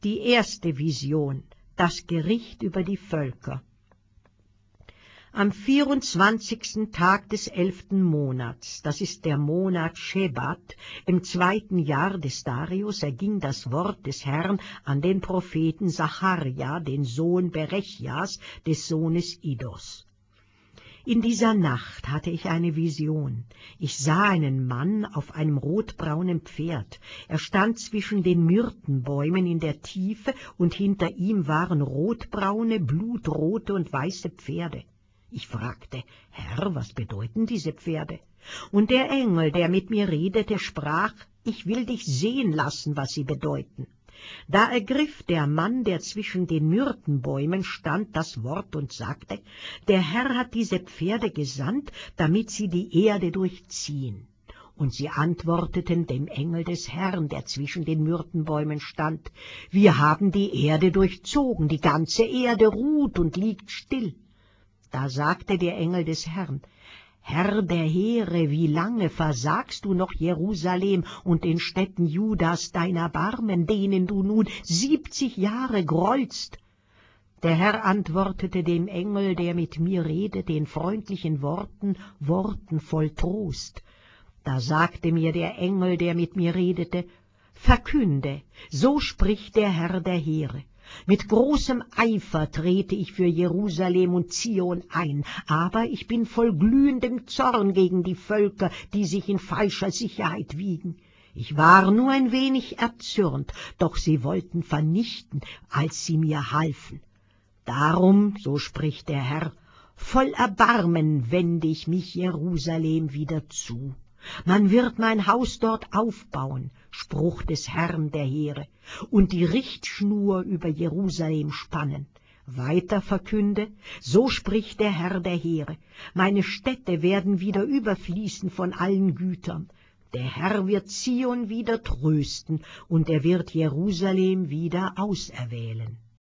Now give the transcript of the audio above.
Die erste Vision, das Gericht über die Völker. Am 24. Tag des 11. Monats, das ist der Monat Schebat, im 2. Jahr des Darius, erging das Wort des Herrn an den Propheten Sacharja, den Sohn Berechjas, des Sohnes Iddos. In dieser Nacht hatte ich eine Vision. Ich sah einen Mann auf einem rotbraunen Pferd. Er stand zwischen den Myrtenbäumen in der Tiefe, und hinter ihm waren rotbraune, blutrote und weiße Pferde. Ich fragte: Herr, was bedeuten diese Pferde? Und der Engel, der mit mir redete, sprach: Ich will dich sehen lassen, was sie bedeuten. Da ergriff der Mann, der zwischen den Myrtenbäumen stand, das Wort und sagte: Der Herr hat diese Pferde gesandt, damit sie die Erde durchziehen. Und sie antworteten dem Engel des Herrn, der zwischen den Myrtenbäumen stand: Wir haben die Erde durchzogen, die ganze Erde ruht und liegt still. Da sagte der Engel des Herrn: Herr der Heere, wie lange versagst du noch Jerusalem und den Städten Judas dein Erbarmen, denen du nun 70 Jahre grollst? Der Herr antwortete dem Engel, der mit mir redete, in freundlichen Worten voll Trost. Da sagte mir der Engel, der mit mir redete: Verkünde, so spricht der Herr der Heere: Mit großem Eifer trete ich für Jerusalem und Zion ein, aber ich bin voll glühendem Zorn gegen die Völker, die sich in falscher Sicherheit wiegen. Ich war nur ein wenig erzürnt, doch sie wollten vernichten, als sie mir halfen. Darum, so spricht der Herr, voll Erbarmen wende ich mich Jerusalem wieder zu. Man wird mein Haus dort aufbauen, Spruch des Herrn der Heere, und die Richtschnur über Jerusalem spannen. Weiter verkünde, so spricht der Herr der Heere: Meine Städte werden wieder überfließen von allen Gütern. Der Herr wird Zion wieder trösten, und er wird Jerusalem wieder auserwählen.